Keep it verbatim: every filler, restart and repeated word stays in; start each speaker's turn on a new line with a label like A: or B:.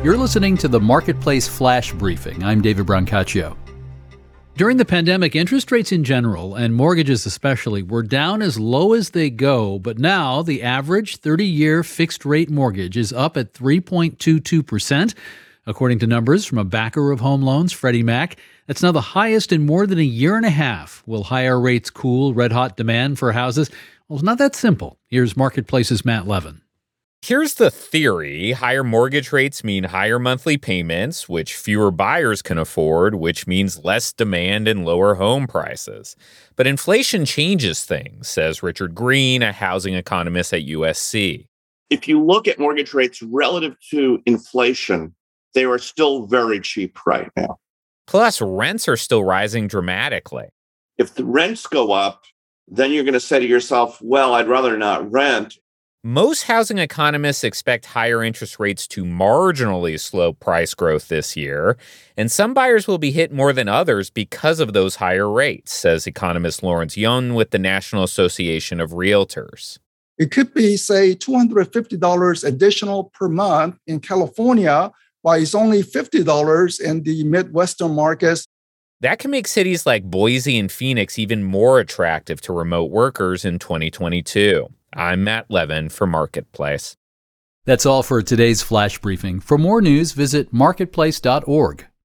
A: You're listening to the Marketplace Flash Briefing. I'm David Brancaccio. During the pandemic, interest rates in general, and mortgages especially, were down as low as they go, but now the average thirty-year fixed-rate mortgage is up at three point two two percent. According to numbers from a backer of home loans, Freddie Mac, that's now the highest in more than a year and a half. Will higher rates cool red-hot demand for houses? Well, it's not that simple. Here's Marketplace's Matt Levin.
B: Here's the theory. Higher mortgage rates mean higher monthly payments, which fewer buyers can afford, which means less demand and lower home prices. But inflation changes things, says Richard Green, a housing economist at U S C.
C: If you look at mortgage rates relative to inflation, they are still very cheap right now.
B: Plus, rents are still rising dramatically.
C: If the rents go up, then you're going to say to yourself, well, I'd rather not rent.
B: Most housing economists expect higher interest rates to marginally slow price growth this year, and some buyers will be hit more than others because of those higher rates, says economist Lawrence Yun with the National Association of Realtors.
D: It could be, say, two hundred fifty dollars additional per month in California, while it's only fifty dollars in the Midwestern markets.
B: That can make cities like Boise and Phoenix even more attractive to remote workers in twenty twenty-two. I'm Matt Levin for Marketplace.
A: That's all for today's Flash Briefing. For more news, visit marketplace dot org.